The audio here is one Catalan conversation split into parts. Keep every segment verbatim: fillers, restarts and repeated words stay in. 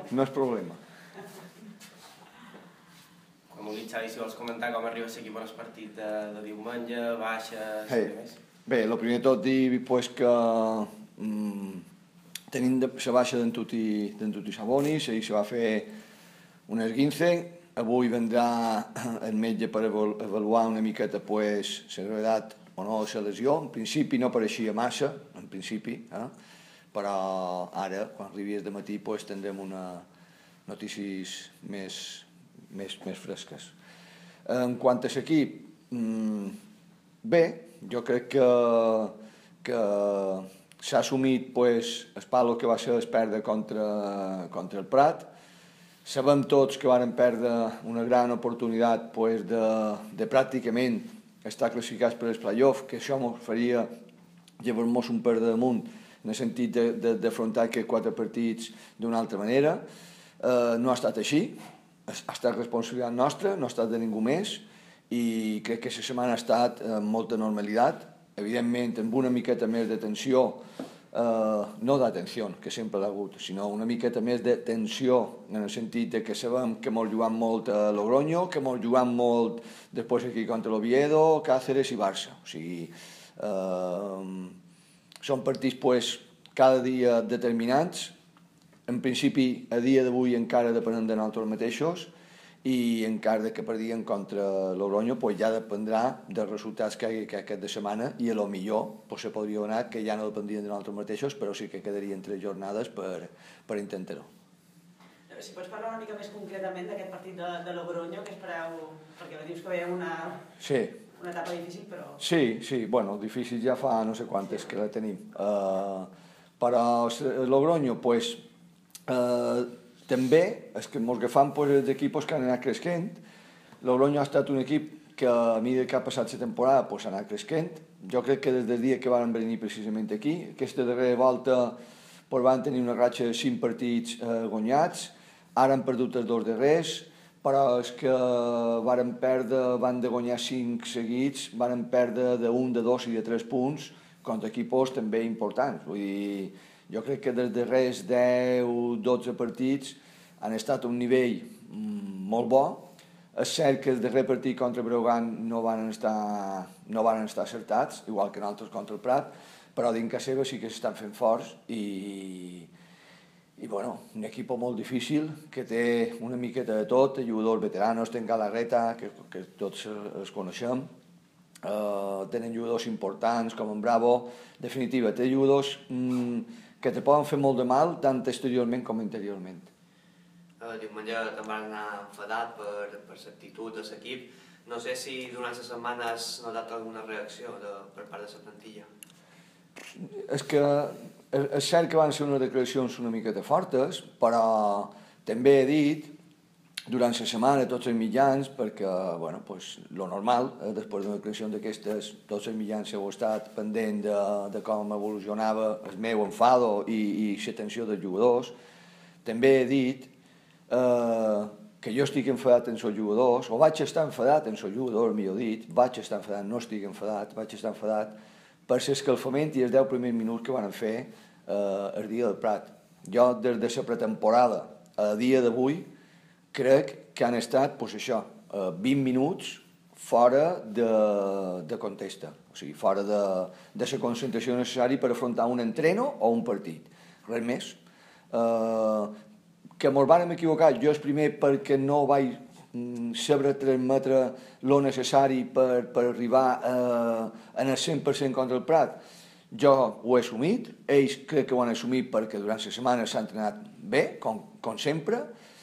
no és problema. Com ho dic, Xavi, si vols comentar com arriba l'equip en el partit de, de diumenge, baixes hey. i més. Bé, el primer de tot dir pues, que mm, tenim la baixa d'en Tuti, d'en Tuti Sabonis, ahir se va fer un esguince, avui vendrà el metge per avaluar una miqueta pues, la gravetat o no de la lesió. En principi no pareixia massa, en principi, eh? Però ara, quan arribi de matí, pues, tindrem una notícies més, més, més fresques. En quant a l'equip, mmm, bé, jo crec que, que s'ha assumit pues, el palo que va ser el perdre contra, contra el Prat. Sabem tots que varen perdre una gran oportunitat pues, de, de pràcticament estar classificats per els play-off, que això ens faria llevar-nos un per damunt en el sentit d'afrontar aquests quatre partits d'una altra manera. Eh, no ha estat així, ha estat responsabilitat nostra, no ha estat de ningú més, i crec que la setmana ha estat amb molta normalitat, evidentment amb una miqueta més de tensió, eh, no d'atenció, que sempre l'ha hagut, sinó una miqueta més de tensió, en el sentit de que sabem que hem jugat molt a Logroño, que hem jugat molt després aquí contra l'Oviedo, Cáceres i Barça. O sigui, eh, són partits pues, cada dia determinants. En principi, a dia d'avui encara depenem de nosaltres mateixos i encara que perdien contra Logroño pues, ja dependrà dels resultats que hi hagi aquest de setmana i a lo millor pues, se podria donar que ja no dependien de nosaltres mateixos, però sí que quedarien tres jornades per, per intentar-ho. Si pots parlar una mica més concretament d'aquest partit de, de Logroño, que espereu, perquè dius que veieu una... Sí. Una etapa difícil, però... Sí, sí, bueno, difícil ja fa no sé quantes que la tenim. Uh, però Logroño, pues, uh, també, és que ens agafam pues, els equips que han anat creixent. Logroño ha estat un equip que a mesura que ha passat la temporada pues, ha anat creixent. Jo crec que des del dia que van venir precisament aquí, aquesta darrera volta pues, van tenir una ratxa de cinc partits uh, guanyats, ara han perdut els dos darrers, però és que varen perdre, van de guanyar cinc seguits, varen perdre d'un, de dos i de tres punts contra equips també importants. Vull dir, jo crec que dels darrers deu dotze partits han estat a un nivell molt bo. És cert que el darrer partit contra Breogán no van estar, no van estar acertats, igual que nosaltres contra el Prat, però dins casa seva sí que s'estan fent forts i... I bueno, un equip molt difícil, que té una miqueta de tot, té jugadors veteranos, té en Galarreta, que, que tots els coneixem, uh, tenen jugadors importants com en Bravo, en definitiva, té jugadors mm, que te poden fer molt de mal, tant exteriorment com interiorment. Uh, diumenge te'n vas anar enfadat per, per l'actitud de l'equip. No sé si durant la setmana has notat alguna reacció de, per part de la plantilla. És que és cert que van ser unes declaracions una miqueta fortes, però també he dit durant la setmana tots els mitjans, perquè, bueno, pues, lo normal, eh, després d'una declaració d'aquestes, tots els mitjans heu estat pendent de, de com evolucionava el meu enfado i, i la tensió dels jugadors. També he dit eh, que jo estic enfadat amb els jugadors, o vaig estar enfadat amb els jugadors, millor dit, vaig estar enfadat, no estic enfadat, vaig estar enfadat, per l'escalfament i els deu primers minuts que van fer eh, el dia del Prat. Jo, des de la pretemporada a dia d'avui, crec que han estat, pues això, eh, vint minuts fora de, de contexte, o sigui, fora de, de la concentració necessària per afrontar un entreno o un partit. Res més. Eh, que ens vàrem equivocar, jo és primer perquè no vaig saber transmetre el necessari per, per arribar a, en el cent per cent contra el Prat. Jo ho he assumit, ells crec que ho han assumit perquè durant la setmana s'ha entrenat bé, com, com sempre,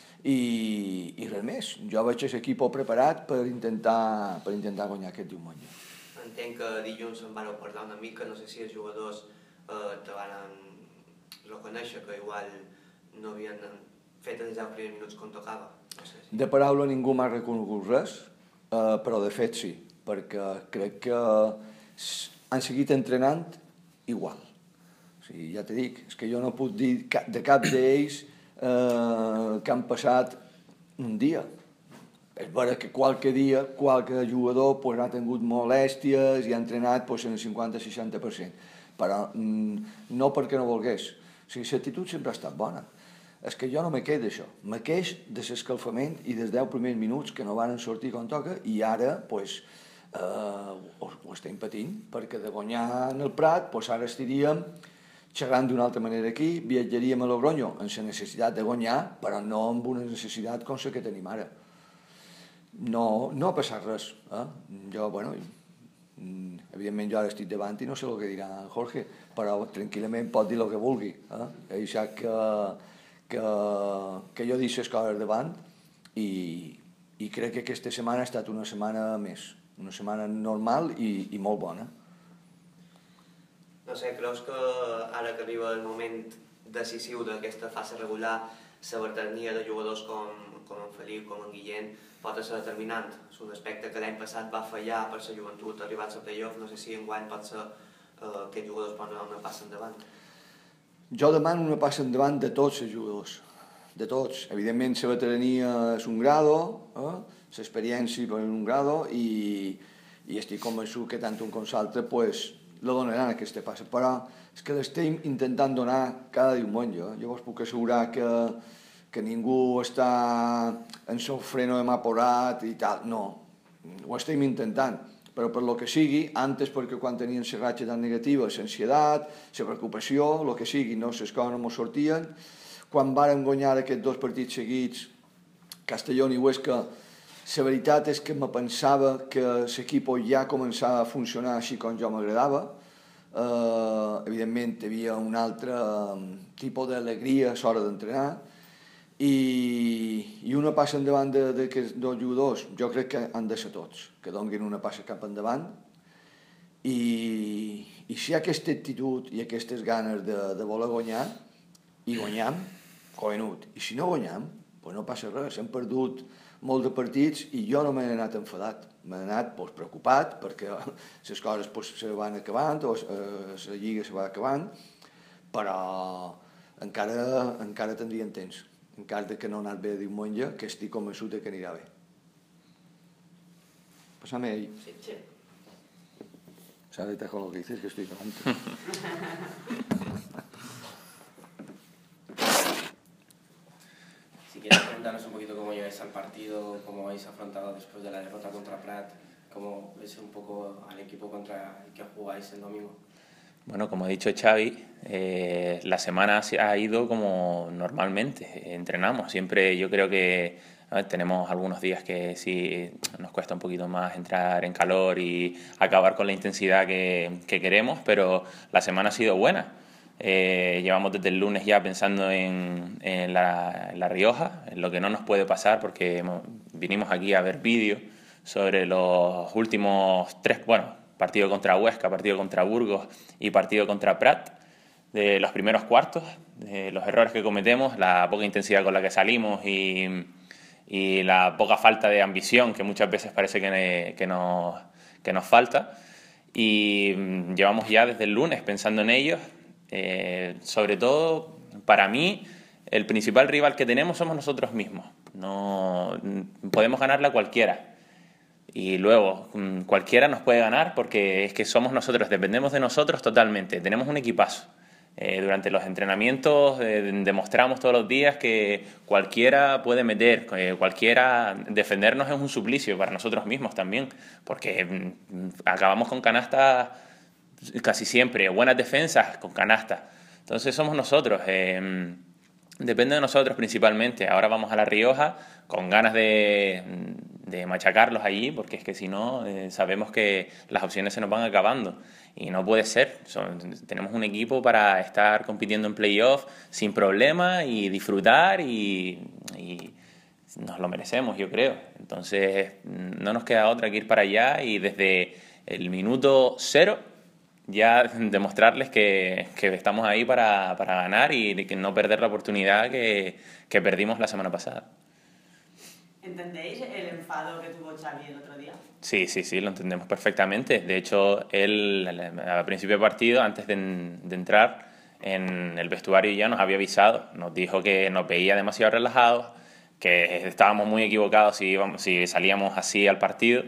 i, i res més. Jo veig l'equip preparat per intentar, per intentar guanyar aquest diumenge. Entenc que dilluns em vareu parlar una mica, no sé si els jugadors eh, te van reconèixer que igual no havien fet els deu primers minuts com tocava. No sé si... De paraula ningú m'ha reconegut res, eh, però de fet sí, perquè crec que han seguit entrenant igual. O sigui, ja t'he dit, és que jo no puc dir de cap d'ells eh, que han passat un dia. És vera que qualque dia, qualque jugador pues, ha tingut molèsties i ha entrenat pues, en el cinquanta seixanta per cent, però mm, no perquè no volgués. O sigui, l'actitud sempre ha estat bona. és que jo no me queix d'això, me queix de l'escalfament i dels deu primers minuts que no van sortir com toca i ara pues, eh, ho, ho estem patint, perquè de guanyar en el Prat pues, ara estaríem xerrant d'una altra manera aquí, viatjaríem a Logroño amb la necessitat de guanyar, però no amb una necessitat com la que tenim ara. No, no ha passat res. Eh? Jo, bueno, evidentment jo ara estic davant i no sé el que dirà Jorge, però tranquil·lament pot dir el que vulgui. Eh? Ell sap que, que, que jo dic les coses davant i, i crec que aquesta setmana ha estat una setmana més, una setmana normal i, i molt bona. No sé, creus que ara que arriba el moment decisiu d'aquesta fase regular, la veterania de jugadors com, com en Felip, com en Guillem, pot ser determinant? És un aspecte que l'any passat va fallar per la joventut arribats a playoff, no sé si enguany pot ser eh, que els jugadors poden donar una passa endavant. Jo demano una passa endavant de tots els jugadors, de tots. Evidentment la veterania és un grado, eh? l'experiència és un grado i, i estic convençut que tant un com l'altre pues, la donaran aquesta passa, però és que l'estem intentant donar cada diumenge. Jo vos puc assegurar que, que ningú està en el freno de mà porat i tal, no, ho estem intentant, però per lo que sigui, antes perquè quan tenien la ratxa tan negativa, l'ansietat, la preocupació, el que sigui, no, les coses no ens sortien. Quan vàrem guanyar aquests dos partits seguits, Castellón i Huesca, la veritat és que me pensava que l'equip ja començava a funcionar així com jo m'agradava. Uh, evidentment hi havia un altre tipus d'alegria a l'hora d'entrenar i, i una passa endavant d'aquests dos jugadors jo crec que han de ser tots, que donin una passa cap endavant i, i si hi ha aquesta actitud i aquestes ganes de, de voler guanyar i guanyam, coenut, i si no guanyam, pues no passa res, hem perdut molts de partits i jo no m'he anat enfadat, m'he anat pues, preocupat perquè les coses pues, se van acabant o la lliga se va acabant, però encara, encara tindrien temps, encara que no ha anat bé diumenge, que estic convençut que anirà bé. Pásame ahí. Sí, sí. Sábete con lo que dices, que estoy delante. Si quieres comentarnos un poquito cómo lleváis al partido, cómo habéis afrontado después de la derrota contra Prat, cómo ves un poco al equipo contra el que jugáis el domingo. Bueno, como ha dicho Xavi, eh, la semana ha ido como normalmente, entrenamos. Siempre yo creo que ver, tenemos algunos días que sí nos cuesta un poquito más entrar en calor y acabar con la intensidad que, que queremos, pero la semana ha sido buena. Eh, llevamos desde el lunes ya pensando en, en, la, en La Rioja, en lo que no nos puede pasar, porque hemos, vinimos aquí a ver vídeos sobre los últimos tres, bueno, partido contra Huesca, partido contra Burgos y partido contra Prat, de los primeros cuartos, de los errores que cometemos, la poca intensidad con la que salimos y, y la poca falta de ambición que muchas veces parece que, que, nos, que nos falta. Y llevamos ya desde el lunes pensando en ellos. Eh, sobre todo, para mí, el principal rival que tenemos somos nosotros mismos. No podemos ganarle a cualquiera. Y luego, cualquiera nos puede ganar porque es que somos nosotros, dependemos de nosotros totalmente. Tenemos un equipazo. Eh, durante los entrenamientos eh, demostramos todos los días que cualquiera puede meter, eh, cualquiera defendernos es un suplicio para nosotros mismos también, porque mm, acabamos con canastas casi siempre, buenas defensas con canastas. Entonces somos nosotros, eh, depende de nosotros principalmente. Ahora vamos a La Rioja con ganas de, de machacarlos allí, porque es que si no, eh, sabemos que las opciones se nos van acabando. Y no puede ser. Son, tenemos un equipo para estar compitiendo en playoff sin problema y disfrutar y, y nos lo merecemos, yo creo. Entonces no nos queda otra que ir para allá y desde el minuto cero ya demostrarles que, que estamos ahí para, para ganar y que no perder la oportunidad que, que perdimos la semana pasada. ¿Entendéis el enfado que tuvo Xavi el otro día? Sí, sí, sí, lo entendemos perfectamente. De hecho, él al principio del partido, antes de, de entrar en el vestuario ya nos había avisado. Nos dijo que nos veía demasiado relajados, que estábamos muy equivocados si, íbamos, si salíamos así al partido.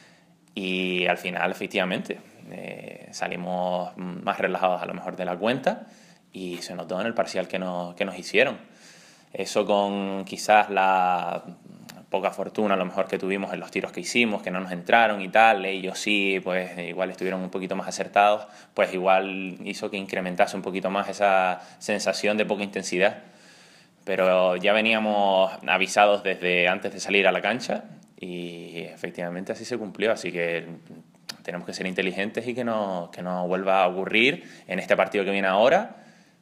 Y al final, efectivamente, eh, salimos más relajados a lo mejor de la cuenta y se notó en el parcial que nos, que nos hicieron. eso con quizás la poca fortuna a lo mejor que tuvimos en los tiros que hicimos, que no nos entraron y tal, ellos sí, pues igual estuvieron un poquito más acertados, pues igual hizo que incrementase un poquito más esa sensación de poca intensidad. Pero ya veníamos avisados desde antes de salir a la cancha y efectivamente así se cumplió, así que tenemos que ser inteligentes y que no, que no vuelva a ocurrir en este partido que viene ahora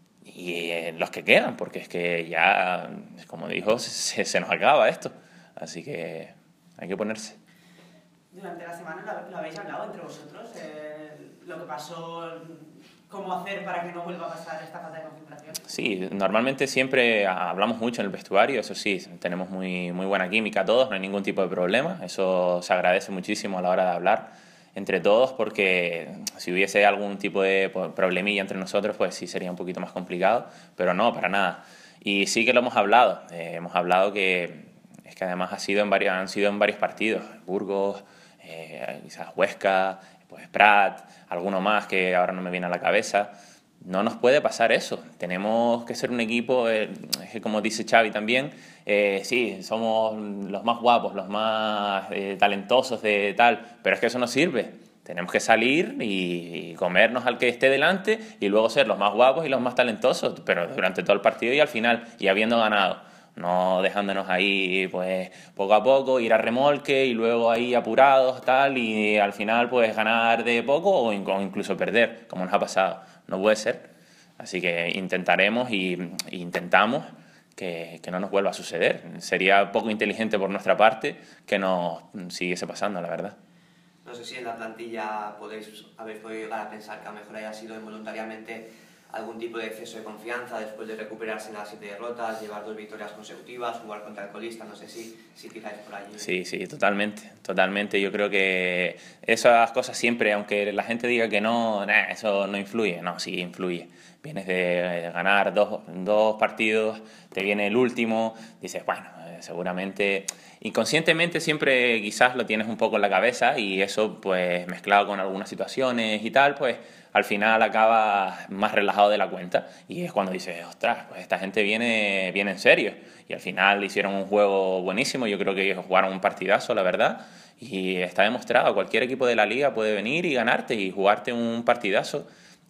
y en los que quedan, porque es que ya, como dijo, se, se nos acaba esto. Así que hay que ponerse. Durante la semana lo, lo habéis hablado entre vosotros, eh, lo que pasó, cómo hacer para que no vuelva a pasar esta falta de concentración. Sí, normalmente siempre hablamos mucho en el vestuario, eso sí, tenemos muy, muy buena química todos, no hay ningún tipo de problema, eso se agradece muchísimo a la hora de hablar entre todos, porque si hubiese algún tipo de problemilla entre nosotros, pues sí sería un poquito más complicado, pero no, para nada. Y sí que lo hemos hablado, eh, hemos hablado que es que además ha sido en varios, han sido en varios partidos, Burgos, eh, quizás Huesca, pues Prat, alguno más que ahora no me viene a la cabeza. No nos puede pasar eso, tenemos que ser un equipo, eh, como dice Xavi también, eh, sí, somos los más guapos, los más eh, talentosos de tal, pero es que eso no sirve. Tenemos que salir y, y comernos al que esté delante y luego ser los más guapos y los más talentosos, pero durante todo el partido y al final, y habiendo ganado. No dejándonos ahí pues poco a poco, ir a remolque y luego ahí apurados tal y al final pues ganar de poco o incluso perder, como nos ha pasado. No puede ser. Así que intentaremos y, y intentamos que, que no nos vuelva a suceder. Sería poco inteligente por nuestra parte que nos siguiese pasando, la verdad. No sé si en la plantilla podéis haber podido llegar a pensar que a lo mejor haya sido involuntariamente algún tipo de exceso de confianza después de recuperarse en las siete derrotas, llevar dos victorias consecutivas, jugar contra el colista, no sé si, si tiráis por allí. Sí, sí, totalmente, totalmente. Yo creo que esas cosas siempre, aunque la gente diga que no, nah, eso no influye, no, sí influye. Vienes de ganar dos, dos partidos, te viene el último, dices, bueno, seguramente, inconscientemente siempre quizás lo tienes un poco en la cabeza y eso pues mezclado con algunas situaciones y tal, pues al final acabas más relajado de la cuenta y es cuando dices, ostras, pues esta gente viene, viene en serio y al final hicieron un juego buenísimo, yo creo que ellos jugaron un partidazo, la verdad, y está demostrado, cualquier equipo de la liga puede venir y ganarte y jugarte un partidazo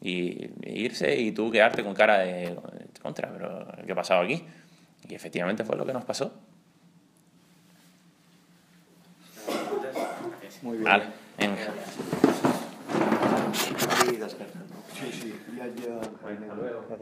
y irse y tú quedarte con cara de contra, pero ¿qué ha pasado aquí? Y efectivamente fue lo que nos pasó. Muy bien. Vale, venga. Sí, sí, ya, ya.